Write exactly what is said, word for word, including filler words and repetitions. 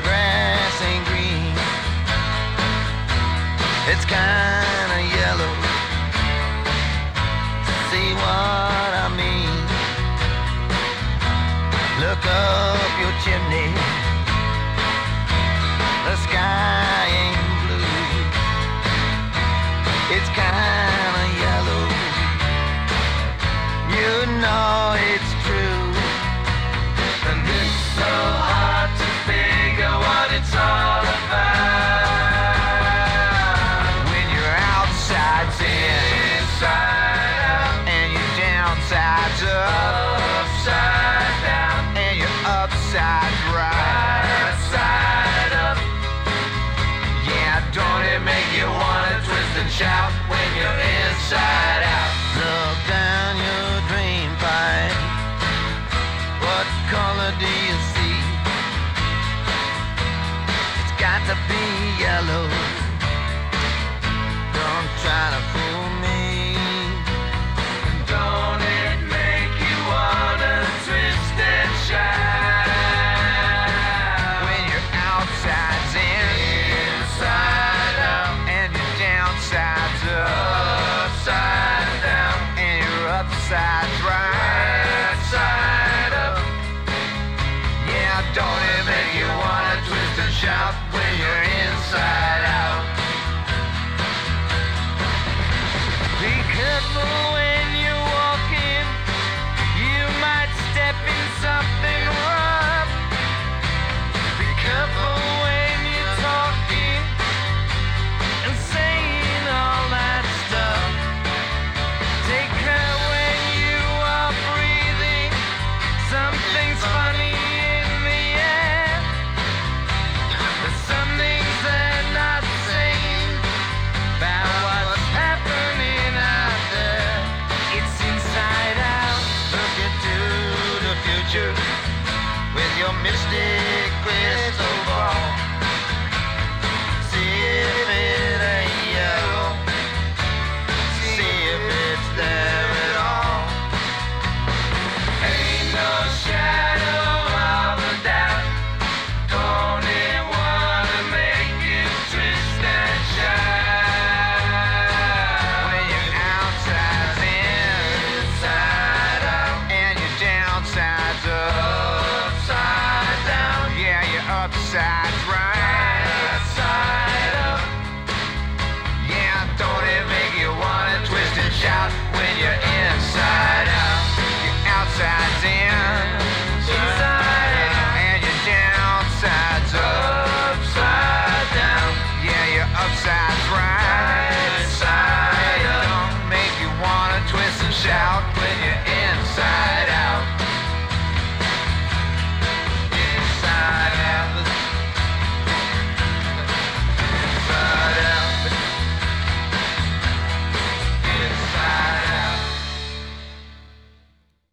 grass ain't green. It's kinda yellow. See what I mean? Look up your chimney. The sky ain't blue. It's kinda yellow. You know it's true. And it's so hard to figure what it's all about. When your outside's in, inside out, and your downside's up, upside down, and your upside's right, right side up. Yeah, don't it make you wanna twist and shout when you're inside out? Look down your drain pipe. What color do you see? It's got to be yellow. Don't try to fool me. Don't it make you wanna twist and shout? When your outside's in, inside out, and your downside's up, upside down, and your upside's right side up. Yeah, don't it make you wanna twist and shout when you're inside out? Be careful when you're walking. You might step in something rough. Be careful when you're talking and saying all that stuff. Take care when you are breathing. Something's funny in the air. There's some things they're not saying about what's happening out there. It's inside out. Look into the future with your mystic crystal ball. See if it ain't yellow. See if it's there at all. Ain't no shadow of a doubt. Don't it wanna make you twist and shout? When your outside's in, inside out, and your downside's up, upside down. Yeah, your upside's right.